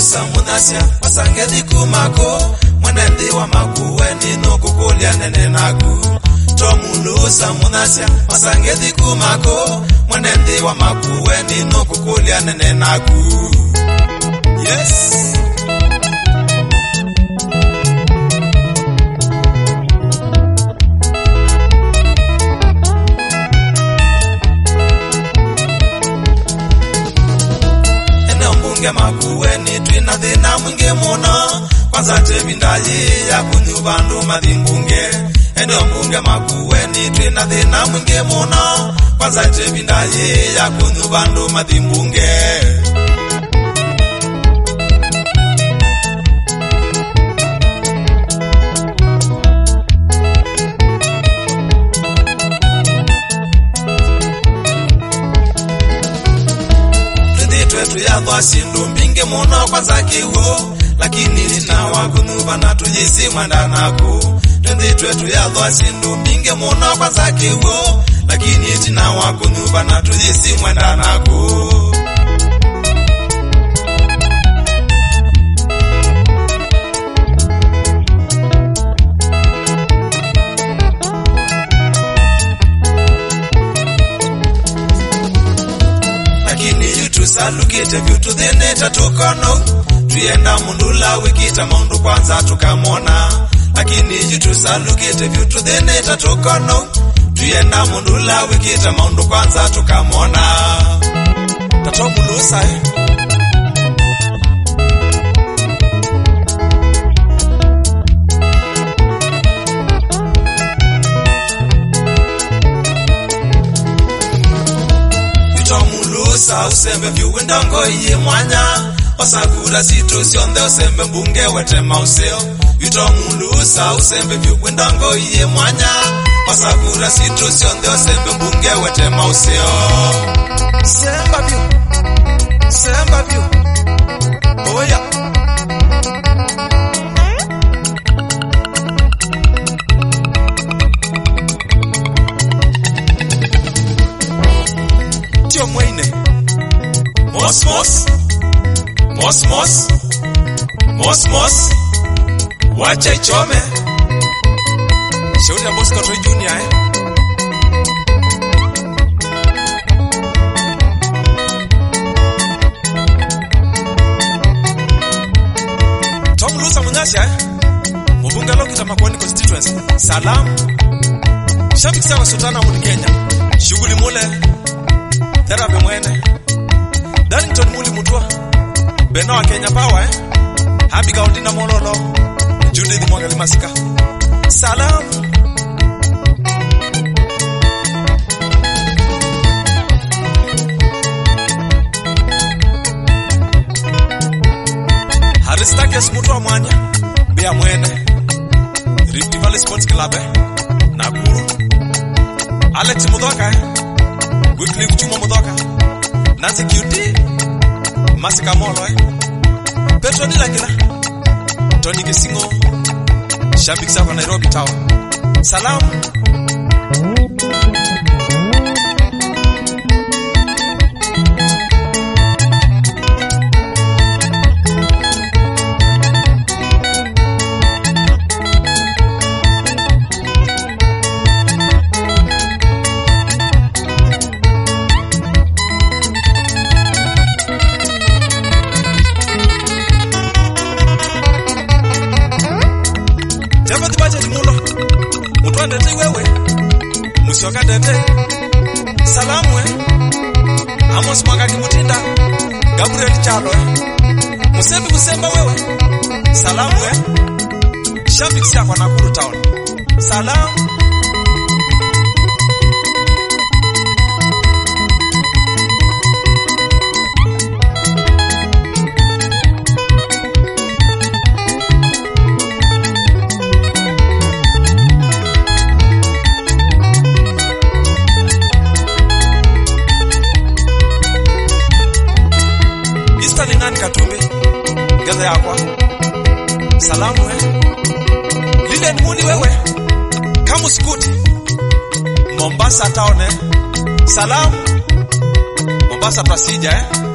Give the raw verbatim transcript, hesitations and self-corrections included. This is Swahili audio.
mulusa munasya wasangethi kumako mwenethi wa makuweni nukukulia nene naku tomulusa munasya wasangethi kumako mwenethi wa makuweni nukukulia nene naku. Yes. Makuweni twina thina mwingi muno kwanza tevindayi ya kunyuvandu mathimbunge ende mbunge makuweni twina thina mwingi muno kwanza tevindayi ya kunyuvandu mathimbunge. Tuyadwa sindu mbingi muno kwanza kiwo lakini nina wakunuva na tujisi mwandanako twendi twetu yadwa sindu mbingi muno kwanza kiwo lakini nina wakunuva na tujisi mwandanako. Salukite vitu thene tatukano tuyenda mundula wikita maundu kwanza tukamona lakini jitu salukite vitu thene tatukano tuyenda mundula wikita maundu kwanza tukamona tatomulusa eh Sa usembe viwindongo iye mwanya osakura situ sionde usembe mbunge wete mauseo yuto mundu sa usembe viwindongo iye mwanya osakura situ sionde usembe mbunge wete mauseo. Semba view Semba view Oh yeah. Tio mwine Mos mos Mos mos Mos mos Wacha ichome Shauri ya boss Katoi Junior eh Tom Lusa Munyasya eh Mbunge Lokita Makueni constituency. Salam Shabiki sawa Sultana Muli Kenya Shughuli mule Therapy mwene Darlington Muli Mutua Beno wa Kenya Power eh Happy Gaudina Mololo Judith Mwangali Masika. Salam Haristakes Mutua Mwanya Bea Mwene Rift Valley Sports Club eh Nakuru Alex Mudoka eh Wycliffe Chuma Mudoka Nancy Q T Masika Molo eh Petro Nilagila Tony Kisingo Shabiki Sava Nairobi Tower. Salam Mutwandete wewe Musioka dete Salamu eh Amos Mwangaki Mutinda Gabriel Chalo eh Musembi Musemba wewe Salamu eh Shabiki Siakwa Nakuru Town. Salamu Katumbi Gaza yakwa. Salamu eh Lile Muni wewe Kamu Skuti Mombasa town eh Salamu Mombasa Pasija eh